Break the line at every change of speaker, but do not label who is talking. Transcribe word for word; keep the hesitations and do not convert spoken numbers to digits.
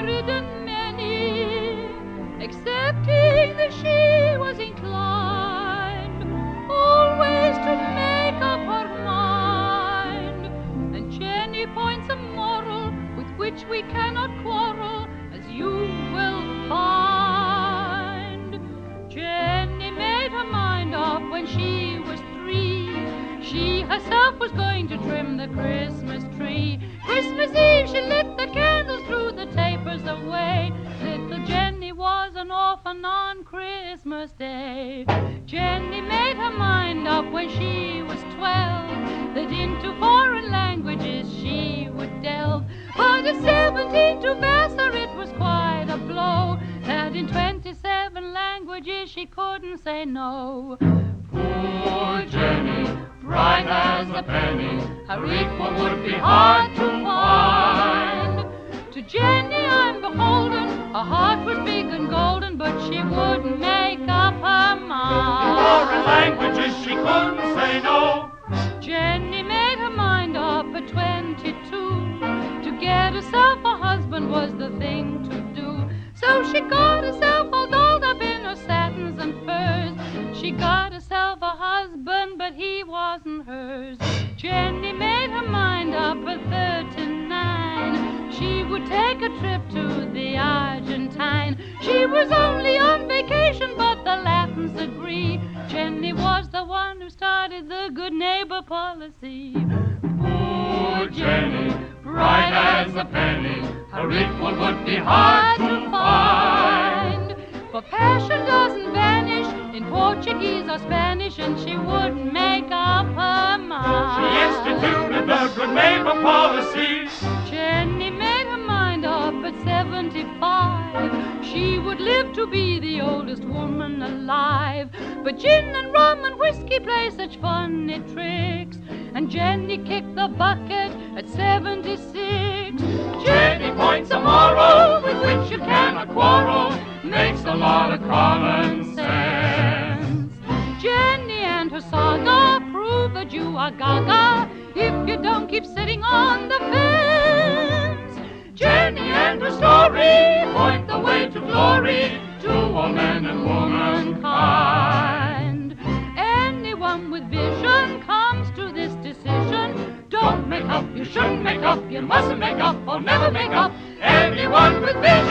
ridden many, accepting that she was inclined always to make up her mind. And Jenny points a moral with which we cannot quarrel, as you will find. Jenny made her mind up when she was three. She herself was going to trim the Christmas tree. Christmas Eve she lit the candles, threw the tapers away. Little Jenny was an orphan on Christmas Day. Jenny made her mind up when she was twelve that into foreign languages she would delve. But at seventeen to Vassar it was quite a blow that in twenty-seven languages she couldn't say no.
Poor Jenny, bright as a penny, her equal would be hard to find.
To Jenny I'm beholden, her heart was big and golden, but she wouldn't make up her mind.
Foreign languages she couldn't say no.
Jenny made her mind up at twenty-two. To get herself a husband was the thing to do. So she got herself all dolled up in her satins and furs. She got herself a husband, but he wasn't hers. Jenny made her mind up at thirty-nine. She would take a trip to the Argentine. She was only on vacation, but the Latins agree. Jenny was the one who started the good neighbor policy.
Poor Jenny, bright as a penny, her equal would be hard to find.
For passion doesn't vanish in Portuguese or Spanish, and she wouldn't make up her mind.
She instituted the good neighbor policy.
Jenny made her mind up at seventy-five. She would live to be the oldest woman alive. But gin and rum and whiskey play such funny tricks, and Jenny kicked the bucket at seventy-six.
Jenny points a moral with which you cannot quarrel, makes a lot of common sense.
Jenny and her saga prove that you are gaga if you don't keep sitting on the fence.
Jenny and her story point the way to glory to all men and womankind.
Anyone with vision comes to this decision: don't make up, you shouldn't make up, you mustn't make up, or never make up.
Anyone with vision